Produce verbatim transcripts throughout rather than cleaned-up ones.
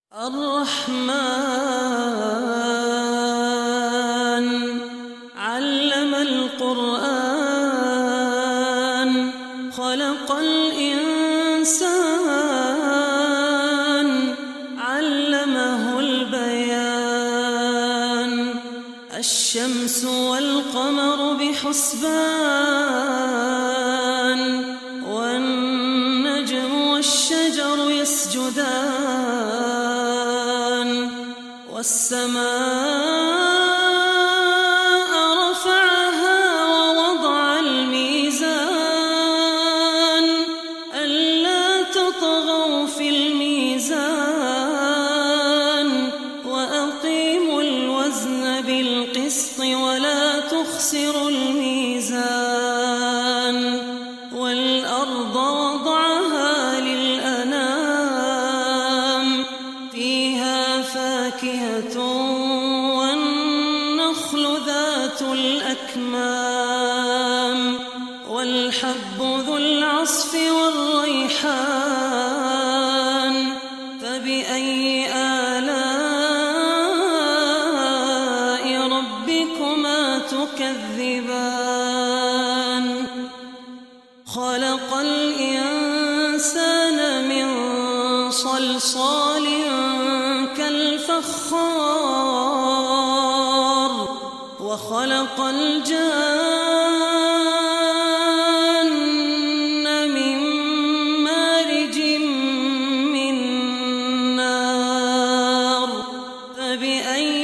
الرحمن علم القرآن خلق الإنسان علمه البيان الشمس والقمر بحسبان والنجم والشجر يسجدان والسماء رفعها ووضع الميزان ألا تطغوا في الميزان وأقيموا الوزن بالقسط ولا تخسروا الميزان والأرض وضعها للأنام فيها فاكهة والنخل ذات الأكمام والحب ذو العصف والريحان فبأي آلاء ربكما تكذبان خلق الإنسان من صلصال كالفخار وخلق الجان من مارج من نار فبأي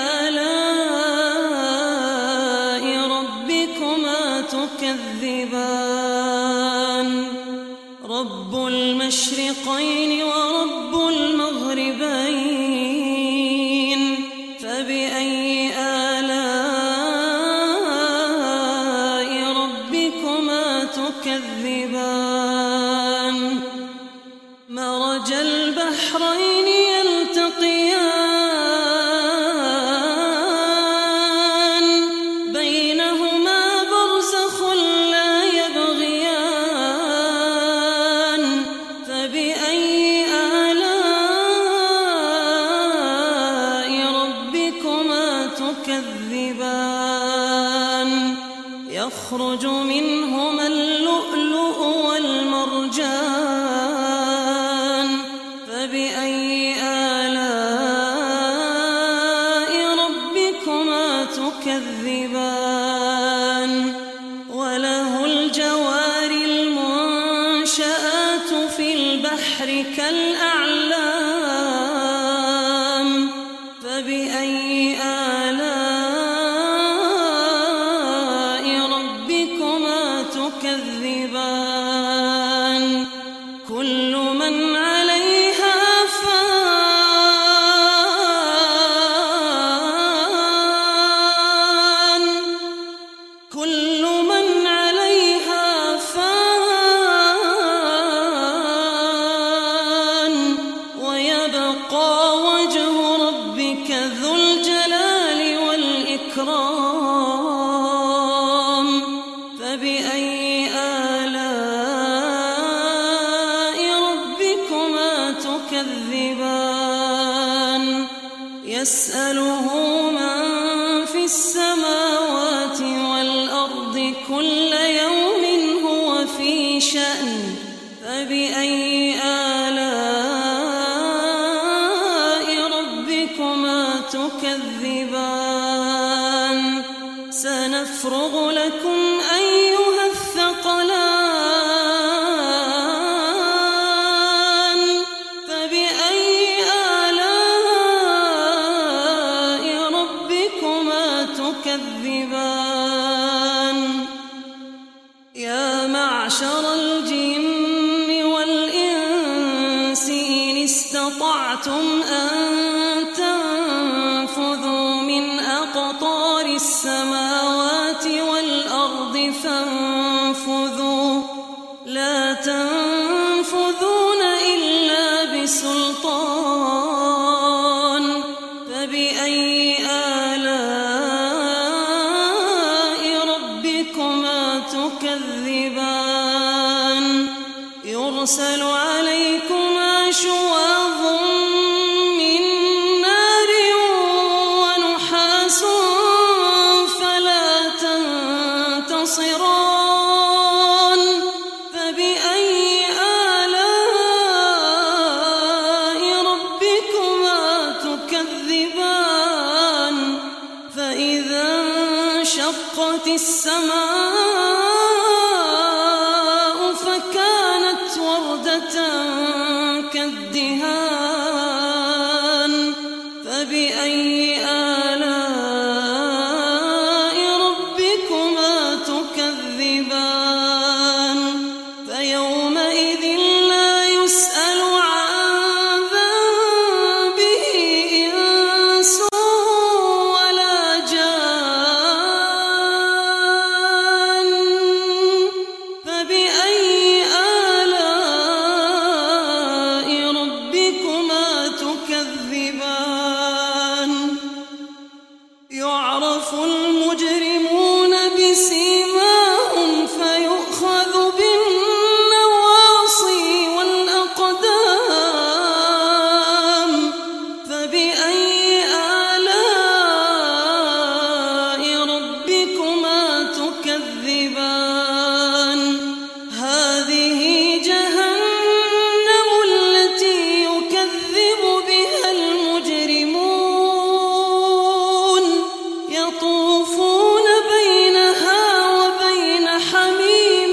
آلاء ربكما تكذبان رب المشرقين ورب المغربين فبأي آلاء ربكما تكذبان مرج البحرين يلتقيان بينهما برزخ لا يبغيان فبأي آلاء ربكما تكذبان يخرج منهما اللؤلؤ والمرجان فبأي آلاء ربكما تكذبان وله الجوار المنشآت في البحر كالأعلام فبأي آلاء ربكما تكذبان كل من عليها فان كل من عليها فان ويبقى وجه ربك ذو الجلال والإكرام فبأي آلاء ربكما تكذبان يسأله من في السماوات والأرض كل يوم هو في شأن فبأي آلاء ربكما تكذبان سنفرغ لكم أيها الثقلان فبأي آلاء ربكما تكذبان يا معشر الجن والإنس إن استطعتم أن تنفذوا من أقطار السماوات والأرض فانفذوا لا تنفذون إلا بسلطان فبأي آلاء ربكما تكذبان يرسل عليكما شواظ من السماء فكانت وردة كالدهان فبأي آلاء ربكما تكذبان فيومئذ لا يسأل عن ذنبه إنس ولا جان فبأي آلاء ربكما تكذبان يعرف المجرمون بسيماهم فيؤخذ بالنواصي والأقدام فبأي آلاء ربكما تكذبان هذه جهنم التي يكذب بها المجرمون يطوفون بينها وبين حميم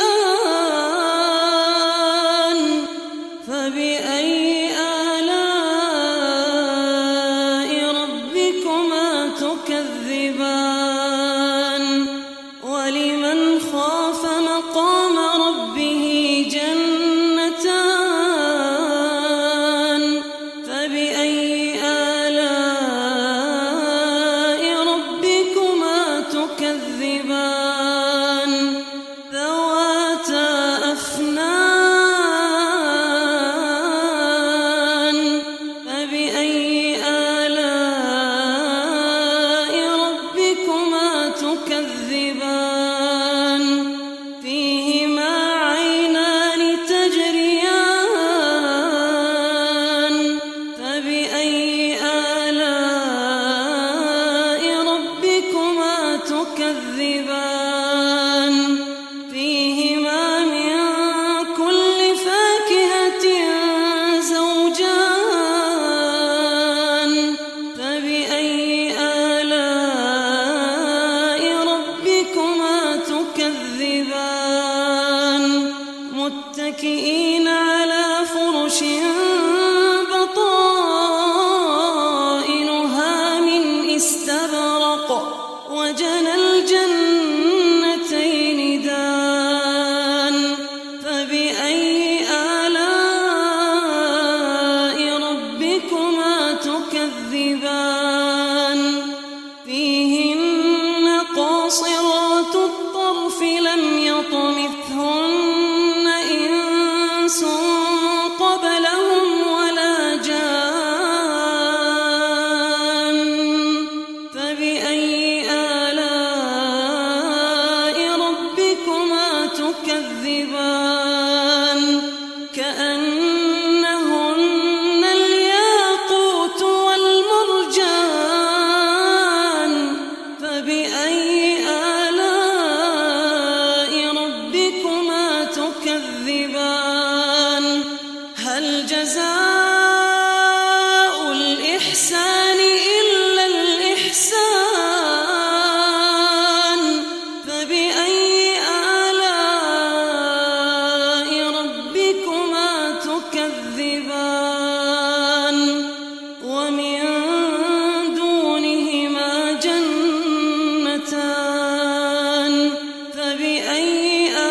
آن فبأي آلاء ربكما تكذبان ولمن خاف مقام ربه جنتان فبأي آلاء ربكما تكذبان ذواتا أفنان فبأي آلاء ربكما تكذبان فيهما عينان تجريان فبأي آلاء ربكما تكذبان فيهما من كل فاكهة زوجان فبأي آلاء ربكما تكذبان متكئين على فرش بطائنها من استبرق وجنى الجنتين دان فبأي آلاء ربكما تكذبان فيهن قاصرات الطرف لم يطمثهن إنس قبلهم ولا جان فبأي آلاء ربكما تكذبان كأنهن الياقوت والمرجان فبأي آلاء ربكما تكذبان هل جزاء الإحسان إلا الإحسان فبأي آلاء ربكما تكذبان ومن دونهما جنتان فبأي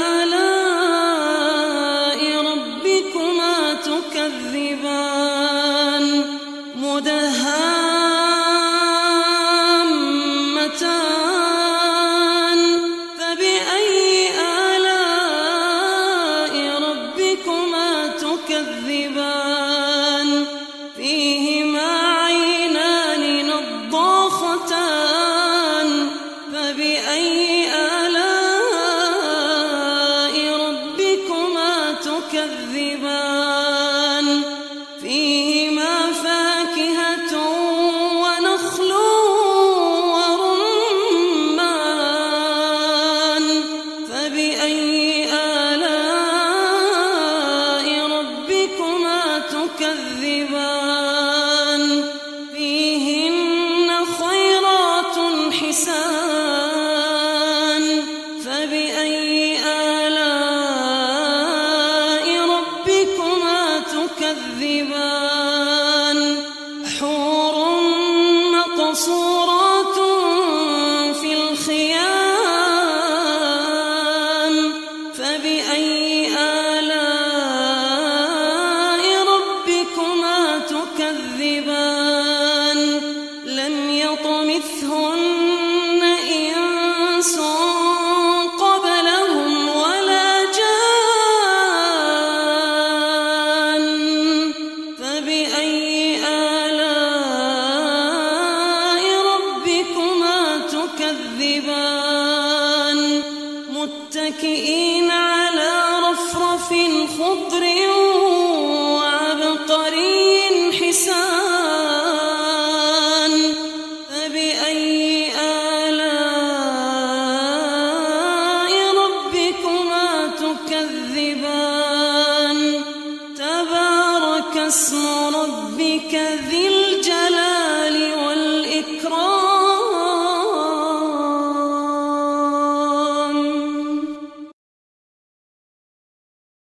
آلاء ربكما تكذبان مدهامتان فبأي آلاء ربكما تكذبان فيهما عينان نضاختان فبأي آلاء ربكما تكذبان فيهما فاكهة ونخل ورمان فبأي آلاء ربكما تكذبان فيهن خيرات حسان تكذبان حور مقصورات في الخيام فبأي آلاء ربكما تكذبان لم يطمثهن إنس قبلهم ولا جان فبأي آلاء ربكما تكذبان متكئين على رفرف خضر وعبقري حسان فبأي آلاء ربكما تكذبان تبارك اسم ربك ذي